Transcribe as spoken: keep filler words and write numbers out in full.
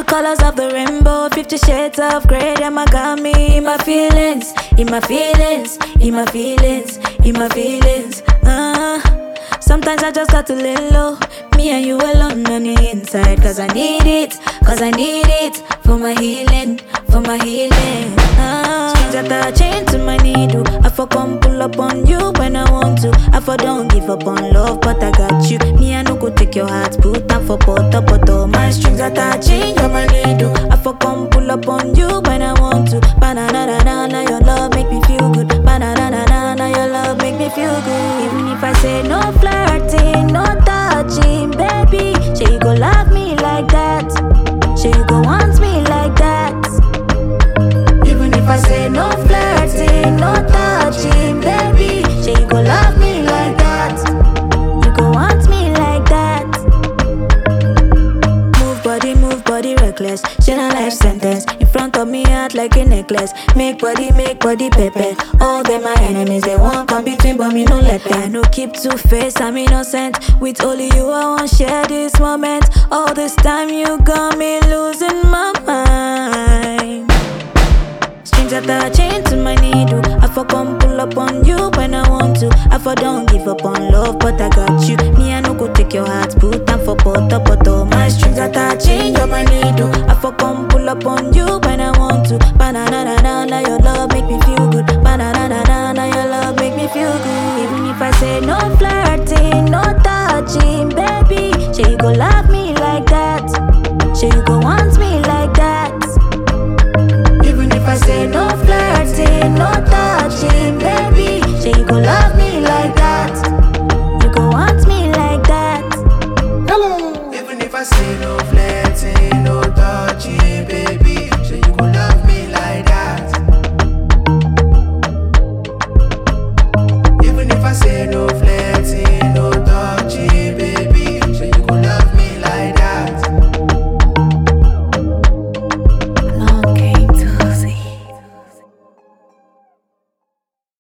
Colors of the rainbow, fifty shades of grey. Them I got me in my feelings, in my feelings, in my feelings, in my feelings. Uh, sometimes I just got to lay low. Me and you alone on the inside. Cause I need it, cause I need it. For my healing, for my healing. Uh, Strings that chain to my needle. I for come pull up on you when I want to. I for don't give up on love, but I got you. Me I no go take your heart, put them for butter, but all my strings attaching, you're my needle. I for come pull up on you when I want to. Ba-na-na-na-na, your love make me feel good. Ba-na-na-na-na, your love make me feel good. Even if I say no flirting, no touching, baby, say you go love me like that. Say you go want me like that. Even if I say no flirting, no touching, baby, say you go love me like that. You go want me like that. Move body, move body reckless. She a life sentence. In front of me act like a necklace. Make body, make body pepe. All them my enemies, they won't come between, but me no let them. I no keep two face, I'm innocent. With only you I won't share this moment. All this time you got me losing my mind. Strings attaching to my needle. I for come pull up on you when I want to. I for don't give up on love, but I got you. Me I no go take your heart, put them for butter, but all my strings attaching, you're my needle. I for come pull up on you